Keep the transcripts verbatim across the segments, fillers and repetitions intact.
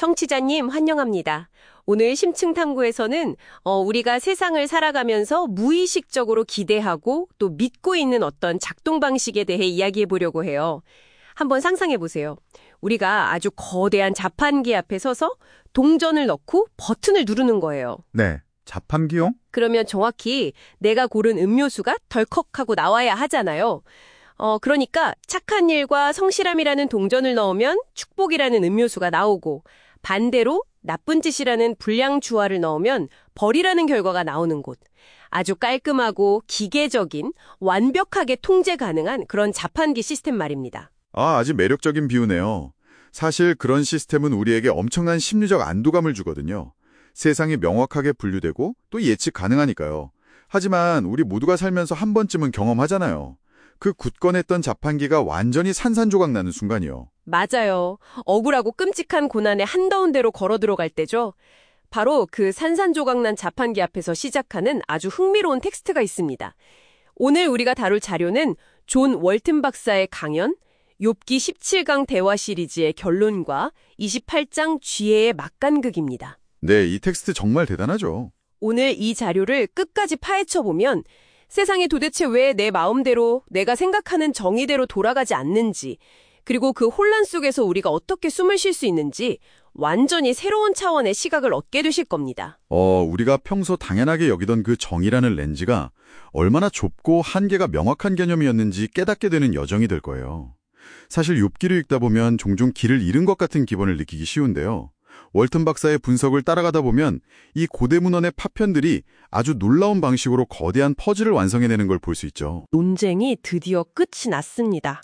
청취자님 환영합니다. 오늘 심층탐구에서는 어, 우리가 세상을 살아가면서 무의식적으로 기대하고 또 믿고 있는 어떤 작동 방식에 대해 이야기해 보려고 해요. 한번 상상해 보세요. 우리가 아주 거대한 자판기 앞에 서서 동전을 넣고 버튼을 누르는 거예요. 네, 자판기요? 그러면 정확히 내가 고른 음료수가 덜컥하고 나와야 하잖아요. 어, 그러니까 착한 일과 성실함이라는 동전을 넣으면 축복이라는 음료수가 나오고, 반대로 나쁜 짓이라는 불량주화를 넣으면 벌이라는 결과가 나오는 곳. 아주 깔끔하고 기계적인, 완벽하게 통제 가능한 그런 자판기 시스템 말입니다. 아, 아주 매력적인 비유네요. 사실 그런 시스템은 우리에게 엄청난 심리적 안도감을 주거든요. 세상이 명확하게 분류되고 또 예측 가능하니까요. 하지만 우리 모두가 살면서 한 번쯤은 경험하잖아요. 그 굳건했던 자판기가 완전히 산산조각 나는 순간이요. 맞아요. 억울하고 끔찍한 고난에 한더운 대로 걸어 들어갈 때죠. 바로 그 산산조각난 자판기 앞에서 시작하는 아주 흥미로운 텍스트가 있습니다. 오늘 우리가 다룰 자료는 존 월튼 박사의 강연, 욥기 십칠 강 대화 시리즈의 결론과 이십팔 장 지혜의 막간극입니다. 네, 이 텍스트 정말 대단하죠. 오늘 이 자료를 끝까지 파헤쳐보면 세상이 도대체 왜 내 마음대로 내가 생각하는 정의대로 돌아가지 않는지, 그리고 그 혼란 속에서 우리가 어떻게 숨을 쉴 수 있는지 완전히 새로운 차원의 시각을 얻게 되실 겁니다. 어, 우리가 평소 당연하게 여기던 그 정의라는 렌즈가 얼마나 좁고 한계가 명확한 개념이었는지 깨닫게 되는 여정이 될 거예요. 사실 욥기를 읽다 보면 종종 길을 잃은 것 같은 기분을 느끼기 쉬운데요. 월튼 박사의 분석을 따라가다 보면 이 고대 문헌의 파편들이 아주 놀라운 방식으로 거대한 퍼즐을 완성해내는 걸 볼 수 있죠. 논쟁이 드디어 끝이 났습니다.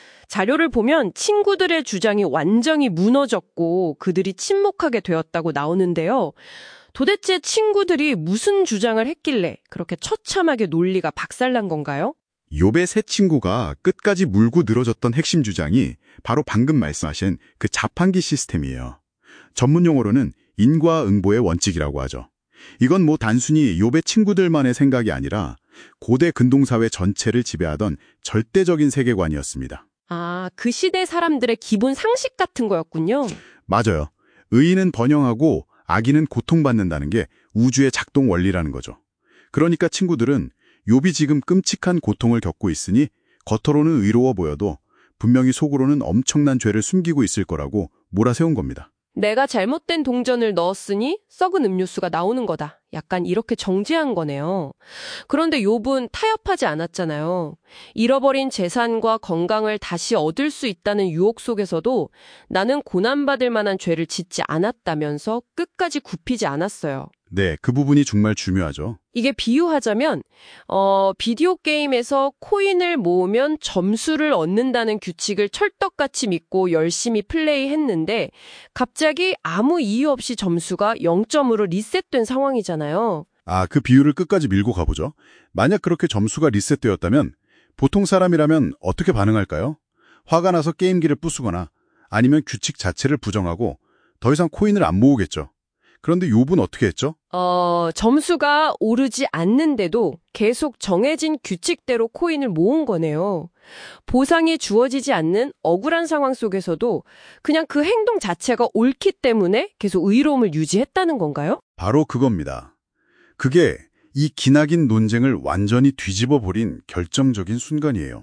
자료를 보면 친구들의 주장이 완전히 무너졌고 그들이 침묵하게 되었다고 나오는데요. 도대체 친구들이 무슨 주장을 했길래 그렇게 처참하게 논리가 박살난 건가요? 욥의 세 친구가 끝까지 물고 늘어졌던 핵심 주장이 바로 방금 말씀하신 그 자판기 시스템이에요. 전문 용어로는 인과응보의 원칙이라고 하죠. 이건 뭐 단순히 욥의 친구들만의 생각이 아니라 고대 근동사회 전체를 지배하던 절대적인 세계관이었습니다. 아, 그 시대 사람들의 기본 상식 같은 거였군요. 맞아요. 의인은 번영하고 악인은 고통받는다는 게 우주의 작동 원리라는 거죠. 그러니까 친구들은 욥이 지금 끔찍한 고통을 겪고 있으니 겉으로는 의로워 보여도 분명히 속으로는 엄청난 죄를 숨기고 있을 거라고 몰아세운 겁니다. 내가 잘못된 동전을 넣었으니 썩은 음료수가 나오는 거다. 약간 이렇게 정죄한 거네요. 그런데 욥은 타협하지 않았잖아요. 잃어버린 재산과 건강을 다시 얻을 수 있다는 유혹 속에서도 나는 고난받을 만한 죄를 짓지 않았다면서 끝까지 굽히지 않았어요. 네, 그 부분이 정말 중요하죠. 이게 비유하자면 어, 비디오 게임에서 코인을 모으면 점수를 얻는다는 규칙을 철떡같이 믿고 열심히 플레이했는데 갑자기 아무 이유 없이 점수가 영 점으로 리셋된 상황이잖아요. 아, 그 비유를 끝까지 밀고 가보죠. 만약 그렇게 점수가 리셋되었다면 보통 사람이라면 어떻게 반응할까요? 화가 나서 게임기를 부수거나 아니면 규칙 자체를 부정하고 더 이상 코인을 안 모으겠죠. 그런데 욥은 어떻게 했죠? 어, 점수가 오르지 않는데도 계속 정해진 규칙대로 코인을 모은 거네요. 보상이 주어지지 않는 억울한 상황 속에서도 그냥 그 행동 자체가 옳기 때문에 계속 의로움을 유지했다는 건가요? 바로 그겁니다. 그게 이 기나긴 논쟁을 완전히 뒤집어 버린 결정적인 순간이에요.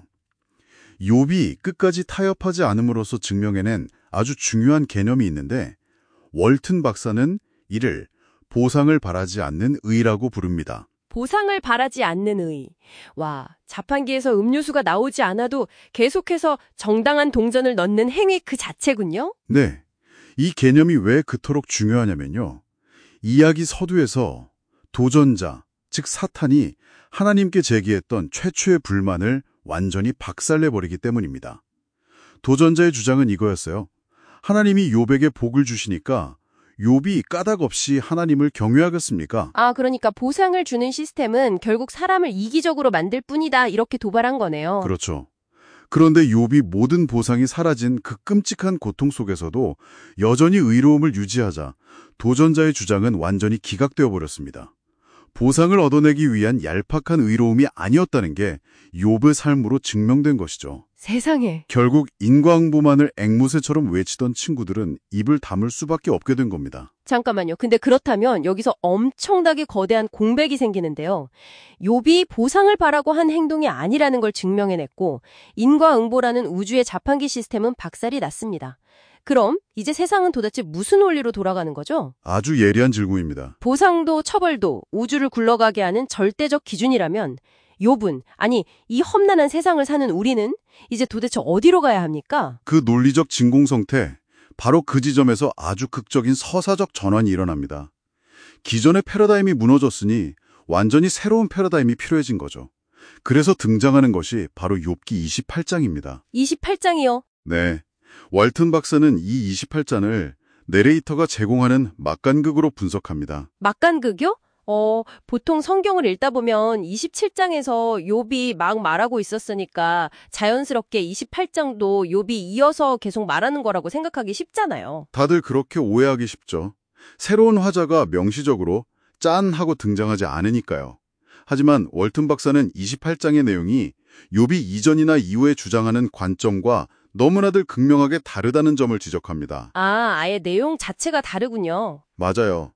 욥이 끝까지 타협하지 않음으로써 증명해낸 아주 중요한 개념이 있는데 월튼 박사는 이를 보상을 바라지 않는 의라고 부릅니다. 보상을 바라지 않는 의. 와, 자판기에서 음료수가 나오지 않아도 계속해서 정당한 동전을 넣는 행위 그 자체군요? 네, 이 개념이 왜 그토록 중요하냐면요. 이야기 서두에서 도전자, 즉 사탄이 하나님께 제기했던 최초의 불만을 완전히 박살내버리기 때문입니다. 도전자의 주장은 이거였어요. 하나님이 욥에게 복을 주시니까 욥이 까닭 없이 하나님을 경외하겠습니까? 아, 그러니까 보상을 주는 시스템은 결국 사람을 이기적으로 만들 뿐이다. 이렇게 도발한 거네요. 그렇죠. 그런데 욥이 모든 보상이 사라진 그 끔찍한 고통 속에서도 여전히 의로움을 유지하자 도전자의 주장은 완전히 기각되어 버렸습니다. 보상을 얻어내기 위한 얄팍한 의로움이 아니었다는 게 욥의 삶으로 증명된 것이죠. 세상에. 결국 인과응보만을 앵무새처럼 외치던 친구들은 입을 다물 수밖에 없게 된 겁니다. 잠깐만요. 근데 그렇다면 여기서 엄청나게 거대한 공백이 생기는데요. 욥이 보상을 바라고 한 행동이 아니라는 걸 증명해냈고 인과응보라는 우주의 자판기 시스템은 박살이 났습니다. 그럼 이제 세상은 도대체 무슨 원리로 돌아가는 거죠? 아주 예리한 질문입니다. 보상도 처벌도 우주를 굴러가게 하는 절대적 기준이라면 욥은, 아니 이 험난한 세상을 사는 우리는 이제 도대체 어디로 가야 합니까? 그 논리적 진공성태, 바로 그 지점에서 아주 극적인 서사적 전환이 일어납니다. 기존의 패러다임이 무너졌으니 완전히 새로운 패러다임이 필요해진 거죠. 그래서 등장하는 것이 바로 욥기 이십팔 장입니다. 이십팔 장이요? 네. 월튼 박사는 이 이십팔 장을 내레이터가 제공하는 막간극으로 분석합니다. 막간극이요? 어, 보통 성경을 읽다 보면 이십칠 장에서 욥이 막 말하고 있었으니까 자연스럽게 이십팔 장도 욥이 이어서 계속 말하는 거라고 생각하기 쉽잖아요. 다들 그렇게 오해하기 쉽죠. 새로운 화자가 명시적으로 짠 하고 등장하지 않으니까요. 하지만 월튼 박사는 이십팔 장의 내용이 욥이 이전이나 이후에 주장하는 관점과 너무나들 극명하게 다르다는 점을 지적합니다. 아, 아예 내용 자체가 다르군요. 맞아요.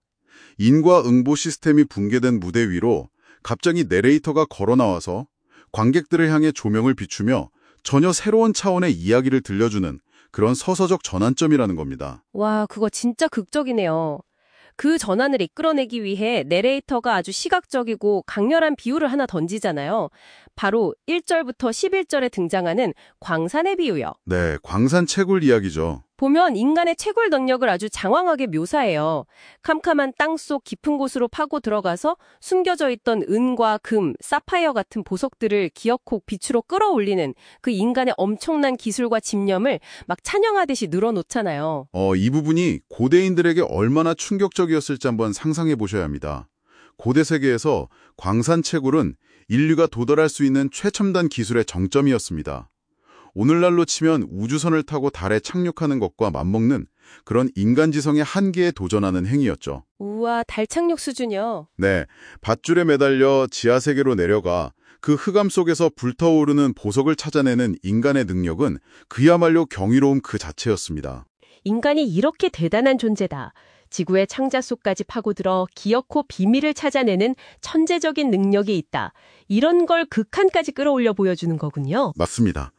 인과응보 시스템이 붕괴된 무대 위로 갑자기 내레이터가 걸어 나와서 관객들을 향해 조명을 비추며 전혀 새로운 차원의 이야기를 들려주는 그런 서서적 전환점이라는 겁니다. 와, 그거 진짜 극적이네요. 그 전환을 이끌어내기 위해 내레이터가 아주 시각적이고 강렬한 비유를 하나 던지잖아요. 바로 일 절부터 십일 절에 등장하는 광산의 비유요. 네, 광산 채굴 이야기죠. 보면 인간의 채굴 능력을 아주 장황하게 묘사해요. 캄캄한 땅속 깊은 곳으로 파고 들어가서 숨겨져 있던 은과 금, 사파이어 같은 보석들을 기어콕 빛으로 끌어올리는 그 인간의 엄청난 기술과 집념을 막 찬양하듯이 늘어놓잖아요. 어, 이 부분이 고대인들에게 얼마나 충격적이었을지 한번 상상해 보셔야 합니다. 고대 세계에서 광산 채굴은 인류가 도달할 수 있는 최첨단 기술의 정점이었습니다. 오늘날로 치면 우주선을 타고 달에 착륙하는 것과 맞먹는 그런 인간지성의 한계에 도전하는 행위였죠. 우와, 달 착륙 수준이요? 네, 밧줄에 매달려 지하세계로 내려가 그 흑암 속에서 불타오르는 보석을 찾아내는 인간의 능력은 그야말로 경이로움 그 자체였습니다. 인간이 이렇게 대단한 존재다. 지구의 창자 속까지 파고들어 기어코 비밀을 찾아내는 천재적인 능력이 있다. 이런 걸 극한까지 끌어올려 보여주는 거군요. 맞습니다.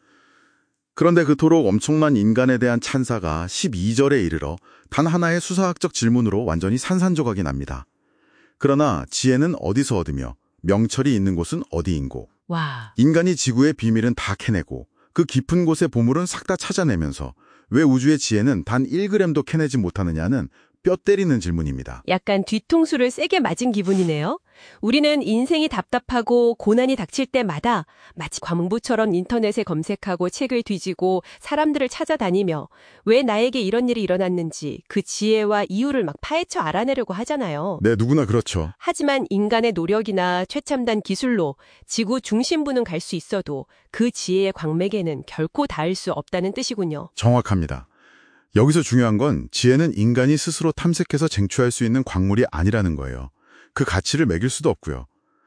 그런데 그토록 엄청난 인간에 대한 찬사가 십이 절에 이르러 단 하나의 수사학적 질문으로 완전히 산산조각이 납니다. 그러나 지혜는 어디서 얻으며 명철이 있는 곳은 어디인고. 와. 인간이 지구의 비밀은 다 캐내고 그 깊은 곳의 보물은 싹 다 찾아내면서 왜 우주의 지혜는 단 일 그램도 캐내지 못하느냐는 뼈 때리는 질문입니다. 약간 뒤통수를 세게 맞은 기분이네요. 우리는 인생이 답답하고 고난이 닥칠 때마다 마치 과문부처럼 인터넷에 검색하고 책을 뒤지고 사람들을 찾아다니며 왜 나에게 이런 일이 일어났는지 그 지혜와 이유를 막 파헤쳐 알아내려고 하잖아요. 네, 누구나 그렇죠. 하지만 인간의 노력이나 최첨단 기술로 지구 중심부는 갈 수 있어도 그 지혜의 광맥에는 결코 닿을 수 없다는 뜻이군요. 정확합니다. 여기서 중요한 건 지혜는 인간이 스스로 탐색해서 쟁취할 수 있는 광물이 아니라는 거예요. 그 가치를 매길 수도 없고요.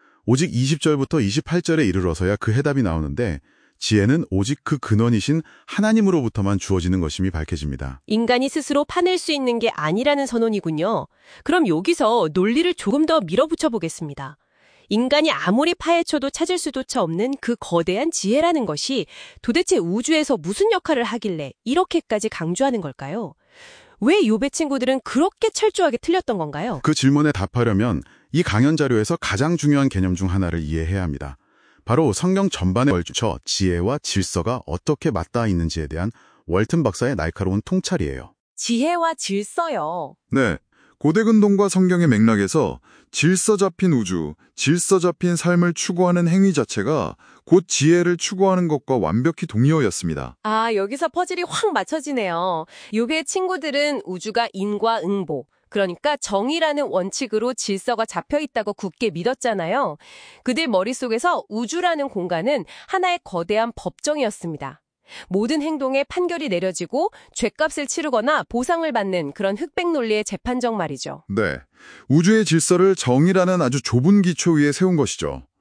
오직 이십 절부터 이십팔 절에 이르러서야 그 해답이 나오는데 지혜는 오직 그 근원이신 하나님으로부터만 주어지는 것임이 밝혀집니다. 인간이 스스로 파낼 수 있는 게 아니라는 선언이군요. 그럼 여기서 논리를 조금 더 밀어붙여 보겠습니다. 인간이 아무리 파헤쳐도 찾을 수조차 없는 그 거대한 지혜라는 것이 도대체 우주에서 무슨 역할을 하길래 이렇게까지 강조하는 걸까요? 왜 욥의 친구들은 그렇게 철저하게 틀렸던 건가요? 그 질문에 답하려면 이 강연 자료에서 가장 중요한 개념 중 하나를 이해해야 합니다. 바로 성경 전반에 걸쳐 지혜와 질서가 어떻게 맞닿아 있는지에 대한 월튼 박사의 날카로운 통찰이에요. 지혜와 질서요. 네. 고대 근동과 성경의 맥락에서 질서 잡힌 우주, 질서 잡힌 삶을 추구하는 행위 자체가 곧 지혜를 추구하는 것과 완벽히 동의어였습니다. 아, 여기서 퍼즐이 확 맞춰지네요. 욥의 친구들은 우주가 인과응보, 그러니까 정의라는 원칙으로 질서가 잡혀 있다고 굳게 믿었잖아요. 그들 머릿속에서 우주라는 공간은 하나의 거대한 법정이었습니다. 모든 행동에 판결이 내려지고 죗값을 치르거나 보상을 받는 그런 흑백 논리의 재판정 말이죠. 네. 우주의 질서를 정의라는 아주 좁은 기초 위에 세운 것이죠.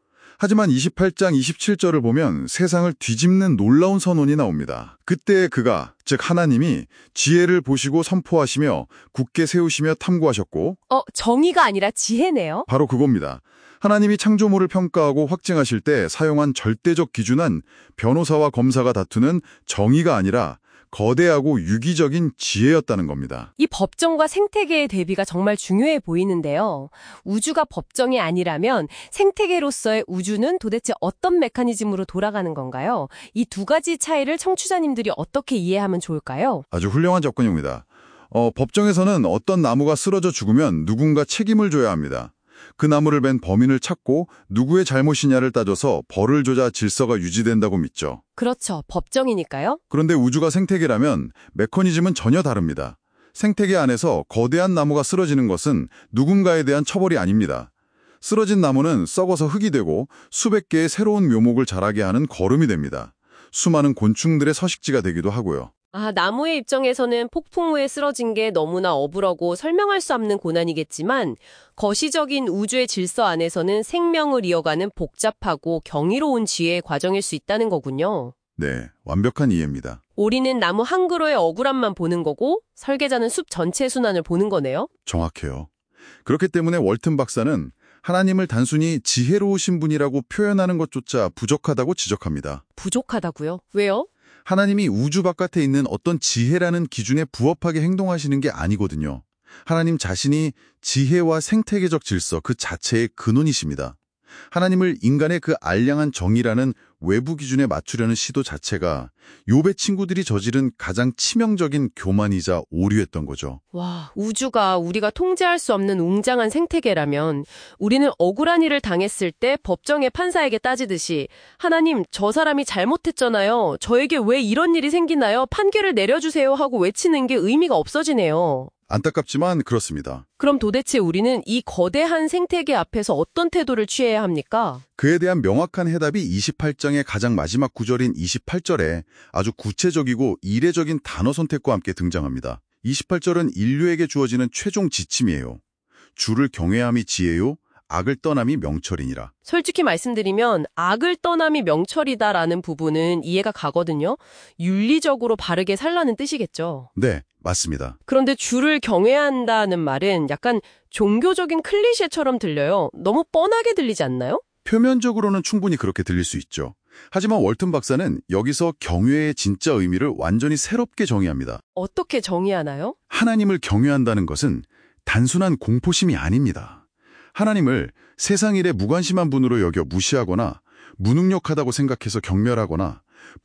하지만 이십팔 장 이십칠 절을 보면 세상을 뒤집는 놀라운 선언이 나옵니다. 그때 그가, 즉 하나님이 지혜를 보시고 선포하시며 굳게 세우시며 탐구하셨고 어, 정의가 아니라 지혜네요. 바로 그겁니다. 하나님이 창조물을 평가하고 확증하실 때 사용한 절대적 기준은 변호사와 검사가 다투는 정의가 아니라 거대하고 유기적인 지혜였다는 겁니다. 이 법정과 생태계의 대비가 정말 중요해 보이는데요. 우주가 법정이 아니라면 생태계로서의 우주는 도대체 어떤 메커니즘으로 돌아가는 건가요? 이 두 가지 차이를 청취자님들이 어떻게 이해하면 좋을까요? 아주 훌륭한 접근입니다. 어, 법정에서는 어떤 나무가 쓰러져 죽으면 누군가 책임을 져야 합니다. 그 나무를 벤 범인을 찾고 누구의 잘못이냐를 따져서 벌을 조자 질서가 유지된다고 믿죠. 그렇죠. 법정이니까요. 그런데 우주가 생태계라면 메커니즘은 전혀 다릅니다. 생태계 안에서 거대한 나무가 쓰러지는 것은 누군가에 대한 처벌이 아닙니다. 쓰러진 나무는 썩어서 흙이 되고 수백 개의 새로운 묘목을 자라게 하는 거름이 됩니다. 수많은 곤충들의 서식지가 되기도 하고요. 아, 나무의 입장에서는 폭풍 후에 쓰러진 게 너무나 억울하고 설명할 수 없는 고난이겠지만 거시적인 우주의 질서 안에서는 생명을 이어가는 복잡하고 경이로운 지혜의 과정일 수 있다는 거군요. 네, 완벽한 이해입니다. 우리는 나무 한 그루의 억울함만 보는 거고 설계자는 숲 전체 순환을 보는 거네요. 정확해요. 그렇기 때문에 월튼 박사는 하나님을 단순히 지혜로우신 분이라고 표현하는 것조차 부족하다고 지적합니다. 부족하다고요? 왜요? 하나님이 우주 바깥에 있는 어떤 지혜라는 기준에 부합하게 행동하시는 게 아니거든요. 하나님 자신이 지혜와 생태계적 질서 그 자체의 근원이십니다. 하나님을 인간의 그 알량한 정의라는 외부 기준에 맞추려는 시도 자체가 욥의 친구들이 저지른 가장 치명적인 교만이자 오류였던 거죠. 와, 우주가 우리가 통제할 수 없는 웅장한 생태계라면 우리는 억울한 일을 당했을 때 법정의 판사에게 따지듯이 하나님, 저 사람이 잘못했잖아요. 저에게 왜 이런 일이 생기나요? 판결을 내려주세요 하고 외치는 게 의미가 없어지네요. 안타깝지만 그렇습니다. 그럼 도대체 우리는 이 거대한 생태계 앞에서 어떤 태도를 취해야 합니까? 그에 대한 명확한 해답이 이십팔 장의 가장 마지막 구절인 이십팔 절에 아주 구체적이고 이례적인 단어 선택과 함께 등장합니다. 이십팔 절은 인류에게 주어지는 최종 지침이에요. 주를 경외함이 지혜요, 악을 떠남이 명철이니라. 솔직히 말씀드리면 악을 떠남이 명철이다라는 부분은 이해가 가거든요. 윤리적으로 바르게 살라는 뜻이겠죠. 네, 맞습니다. 그런데 주를 경외한다는 말은 약간 종교적인 클리셰처럼 들려요. 너무 뻔하게 들리지 않나요? 표면적으로는 충분히 그렇게 들릴 수 있죠. 하지만 월튼 박사는 여기서 경외의 진짜 의미를 완전히 새롭게 정의합니다. 어떻게 정의하나요? 하나님을 경외한다는 것은 단순한 공포심이 아닙니다. 하나님을 세상 일에 무관심한 분으로 여겨 무시하거나 무능력하다고 생각해서 경멸하거나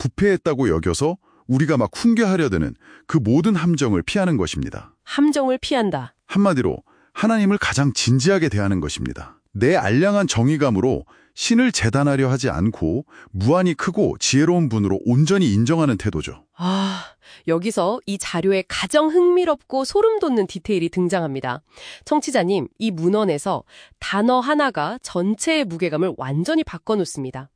부패했다고 여겨서 우리가 막 훈계하려 드는 그 모든 함정을 피하는 것입니다. 함정을 피한다. 한마디로 하나님을 가장 진지하게 대하는 것입니다. 내 알량한 정의감으로 신을 재단하려 하지 않고 무한히 크고 지혜로운 분으로 온전히 인정하는 태도죠. 아, 여기서 이 자료에 가장 흥미롭고 소름 돋는 디테일이 등장합니다. 청취자님, 이 문헌에서 단어 하나가 전체의 무게감을 완전히 바꿔놓습니다.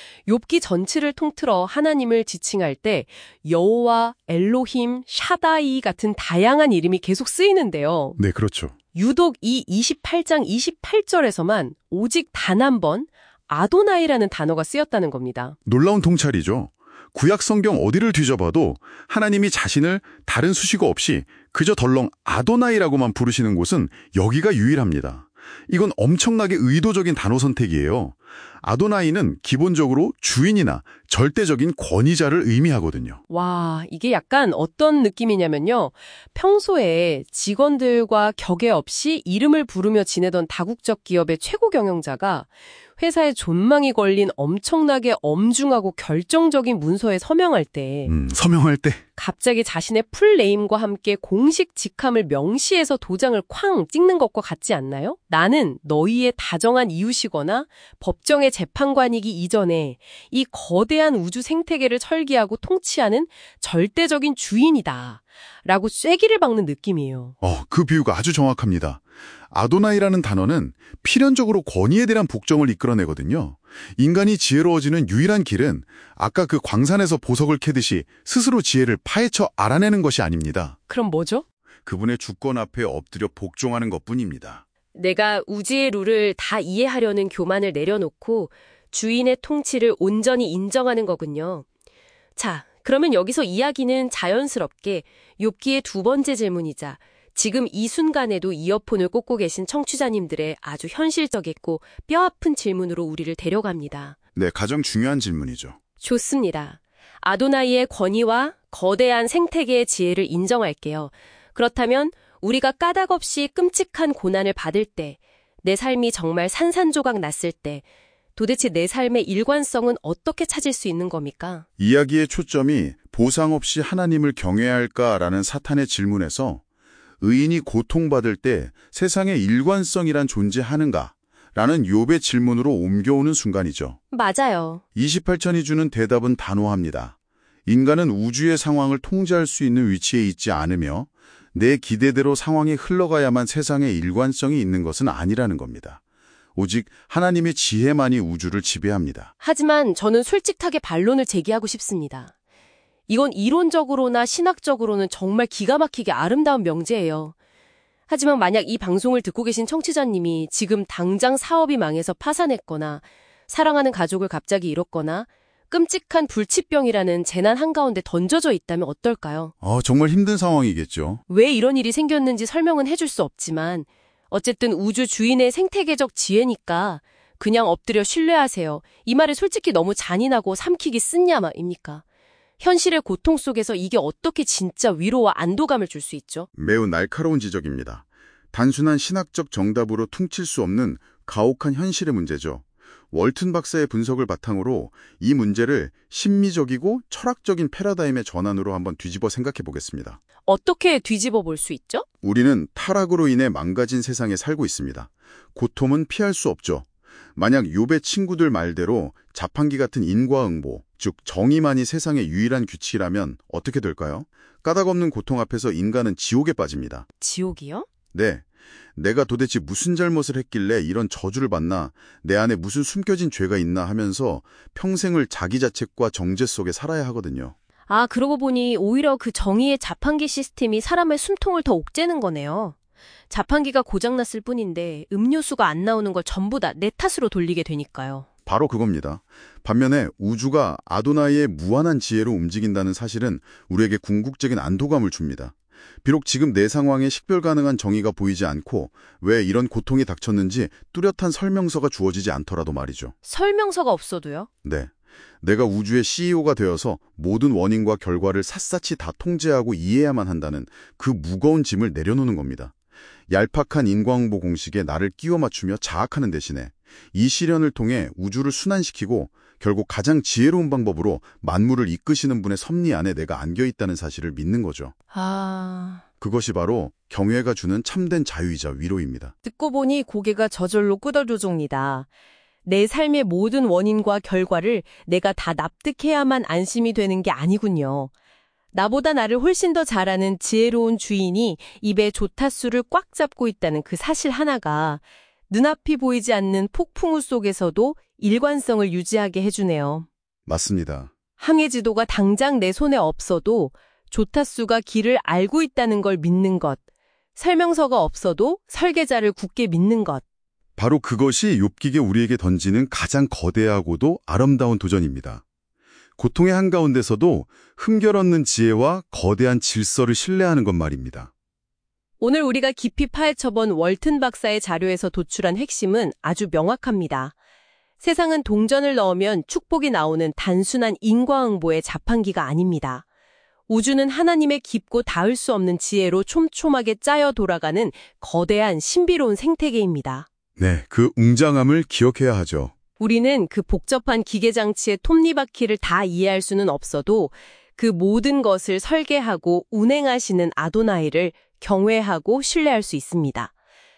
욥기 전체를 통틀어 하나님을 지칭할 때 여호와, 엘로힘, 샤다이 같은 다양한 이름이 계속 쓰이는데요. 네, 그렇죠. 유독 이 이십팔 장 이십팔 절에서만 오직 단 한 번 아도나이라는 단어가 쓰였다는 겁니다. 놀라운 통찰이죠. 구약 성경 어디를 뒤져봐도 하나님이 자신을 다른 수식어 없이 그저 덜렁 아도나이라고만 부르시는 곳은 여기가 유일합니다. 이건 엄청나게 의도적인 단어 선택이에요. 아도나이는 기본적으로 주인이나 절대적인 권위자를 의미하거든요. 와, 이게 약간 어떤 느낌이냐면요. 평소에 직원들과 격에 없이 이름을 부르며 지내던 다국적 기업의 최고 경영자가 회사에 존망이 걸린 엄청나게 엄중하고 결정적인 문서에 서명할 때 음, 서명할 때 갑자기 자신의 풀네임과 함께 공식 직함을 명시해서 도장을 쾅 찍는 것과 같지 않나요? 나는 너희의 다정한 이웃이거나 법정의 재판관이기 이전에 이 거대한 우주 생태계를 설계하고 통치하는 절대적인 주인이다. 라고 쐐기를 박는 느낌이에요. 어, 그 비유가 아주 정확합니다. 아도나이라는 단어는 필연적으로 권위에 대한 복종을 이끌어내거든요. 인간이 지혜로워지는 유일한 길은 아까 그 광산에서 보석을 캐듯이 스스로 지혜를 파헤쳐 알아내는 것이 아닙니다. 그럼 뭐죠? 그분의 주권 앞에 엎드려 복종하는 것뿐입니다. 내가 우주의 룰을 다 이해하려는 교만을 내려놓고 주인의 통치를 온전히 인정하는 거군요. 자, 그러면 여기서 이야기는 자연스럽게 욥기의 두 번째 질문이자 지금 이 순간에도 이어폰을 꽂고 계신 청취자님들의 아주 현실적이고 뼈아픈 질문으로 우리를 데려갑니다. 네, 가장 중요한 질문이죠. 좋습니다. 아도나이의 권위와 거대한 생태계의 지혜를 인정할게요. 그렇다면 우리가 까닭없이 끔찍한 고난을 받을 때, 내 삶이 정말 산산조각 났을 때 도대체 내 삶의 일관성은 어떻게 찾을 수 있는 겁니까? 이야기의 초점이 보상 없이 하나님을 경외해야 할까라는 사탄의 질문에서 의인이 고통받을 때 세상에 일관성이란 존재하는가? 라는 욥의 질문으로 옮겨오는 순간이죠. 맞아요. 이십팔 천이 주는 대답은 단호합니다. 인간은 우주의 상황을 통제할 수 있는 위치에 있지 않으며 내 기대대로 상황이 흘러가야만 세상에 일관성이 있는 것은 아니라는 겁니다. 오직 하나님의 지혜만이 우주를 지배합니다. 하지만 저는 솔직하게 반론을 제기하고 싶습니다. 이건 이론적으로나 신학적으로는 정말 기가 막히게 아름다운 명제예요. 하지만 만약 이 방송을 듣고 계신 청취자님이 지금 당장 사업이 망해서 파산했거나 사랑하는 가족을 갑자기 잃었거나 끔찍한 불치병이라는 재난 한가운데 던져져 있다면 어떨까요? 어, 정말 힘든 상황이겠죠. 왜 이런 일이 생겼는지 설명은 해줄 수 없지만 어쨌든 우주 주인의 생태계적 지혜니까 그냥 엎드려 신뢰하세요. 이 말이 솔직히 너무 잔인하고 삼키기 쓴야마입니까? 현실의 고통 속에서 이게 어떻게 진짜 위로와 안도감을 줄 수 있죠? 매우 날카로운 지적입니다. 단순한 신학적 정답으로 퉁칠 수 없는 가혹한 현실의 문제죠. 월튼 박사의 분석을 바탕으로 이 문제를 심미적이고 철학적인 패러다임의 전환으로 한번 뒤집어 생각해 보겠습니다. 어떻게 뒤집어 볼 수 있죠? 우리는 타락으로 인해 망가진 세상에 살고 있습니다. 고통은 피할 수 없죠. 만약 욥의 친구들 말대로 자판기 같은 인과응보, 즉 정의만이 세상의 유일한 규칙이라면 어떻게 될까요? 까닭없는 고통 앞에서 인간은 지옥에 빠집니다. 지옥이요? 네. 내가 도대체 무슨 잘못을 했길래 이런 저주를 받나, 내 안에 무슨 숨겨진 죄가 있나 하면서 평생을 자기 자책과 정죄 속에 살아야 하거든요. 아, 그러고 보니 오히려 그 정의의 자판기 시스템이 사람의 숨통을 더 옥죄는 거네요. 자판기가 고장났을 뿐인데 음료수가 안 나오는 걸 전부 다 내 탓으로 돌리게 되니까요. 바로 그겁니다. 반면에 우주가 아도나이의 무한한 지혜로 움직인다는 사실은 우리에게 궁극적인 안도감을 줍니다. 비록 지금 내 상황에 식별 가능한 정의가 보이지 않고 왜 이런 고통이 닥쳤는지 뚜렷한 설명서가 주어지지 않더라도 말이죠. 설명서가 없어도요? 네. 내가 우주의 씨이오가 되어서 모든 원인과 결과를 샅샅이 다 통제하고 이해해야만 한다는 그 무거운 짐을 내려놓는 겁니다. 얄팍한 인과응보 공식에 나를 끼워 맞추며 자학하는 대신에 이 시련을 통해 우주를 순환시키고 결국 가장 지혜로운 방법으로 만물을 이끄시는 분의 섭리 안에 내가 안겨있다는 사실을 믿는 거죠. 아... 그것이 바로 경외가 주는 참된 자유이자 위로입니다. 듣고 보니 고개가 저절로 끄덕여줍니다. 내 삶의 모든 원인과 결과를 내가 다 납득해야만 안심이 되는 게 아니군요. 나보다 나를 훨씬 더 잘 아는 지혜로운 주인이 입에 조타수를 꽉 잡고 있다는 그 사실 하나가 눈앞이 보이지 않는 폭풍우 속에서도 일관성을 유지하게 해주네요. 맞습니다. 항해 지도가 당장 내 손에 없어도 조타수가 길을 알고 있다는 걸 믿는 것, 설명서가 없어도 설계자를 굳게 믿는 것. 바로 그것이 욥기가 우리에게 던지는 가장 거대하고도 아름다운 도전입니다. 고통의 한가운데서도 흠결없는 지혜와 거대한 질서를 신뢰하는 것 말입니다. 오늘 우리가 깊이 파헤쳐본 월튼 박사의 자료에서 도출한 핵심은 아주 명확합니다. 세상은 동전을 넣으면 축복이 나오는 단순한 인과응보의 자판기가 아닙니다. 우주는 하나님의 깊고 닿을 수 없는 지혜로 촘촘하게 짜여 돌아가는 거대한 신비로운 생태계입니다. 네, 그 웅장함을 기억해야 하죠. 우리는 그 복잡한 기계장치의 톱니바퀴를 다 이해할 수는 없어도 그 모든 것을 설계하고 운행하시는 아도나이를 경외하고 신뢰할 수 있습니다.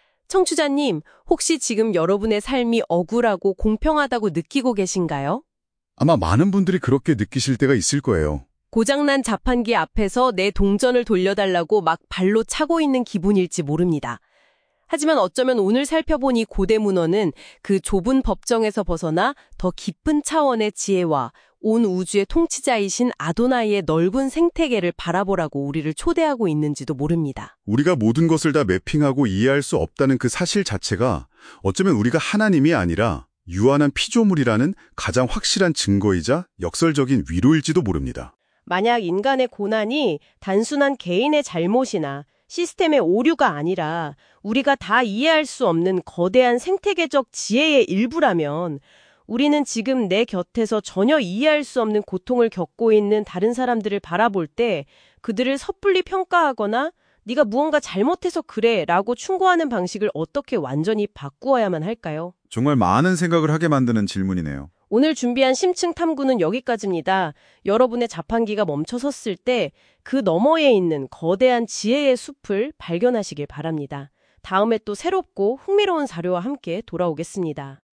청취자님, 혹시 지금 여러분의 삶이 억울하고 공평하다고 느끼고 계신가요? 아마 많은 분들이 그렇게 느끼실 때가 있을 거예요. 고장난 자판기 앞에서 내 동전을 돌려달라고 막 발로 차고 있는 기분일지 모릅니다. 하지만 어쩌면 오늘 살펴본 이 고대 문헌은 그 좁은 법정에서 벗어나 더 깊은 차원의 지혜와 온 우주의 통치자이신 아도나이의 넓은 생태계를 바라보라고 우리를 초대하고 있는지도 모릅니다. 우리가 모든 것을 다 매핑하고 이해할 수 없다는 그 사실 자체가 어쩌면 우리가 하나님이 아니라 유한한 피조물이라는 가장 확실한 증거이자 역설적인 위로일지도 모릅니다. 만약 인간의 고난이 단순한 개인의 잘못이나 시스템의 오류가 아니라 우리가 다 이해할 수 없는 거대한 생태계적 지혜의 일부라면 우리는 지금 내 곁에서 전혀 이해할 수 없는 고통을 겪고 있는 다른 사람들을 바라볼 때 그들을 섣불리 평가하거나 네가 무언가 잘못해서 그래 라고 충고하는 방식을 어떻게 완전히 바꾸어야만 할까요? 정말 많은 생각을 하게 만드는 질문이네요. 오늘 준비한 심층 탐구는 여기까지입니다. 여러분의 자판기가 멈춰섰을 때 그 너머에 있는 거대한 지혜의 숲을 발견하시길 바랍니다. 다음에 또 새롭고 흥미로운 자료와 함께 돌아오겠습니다.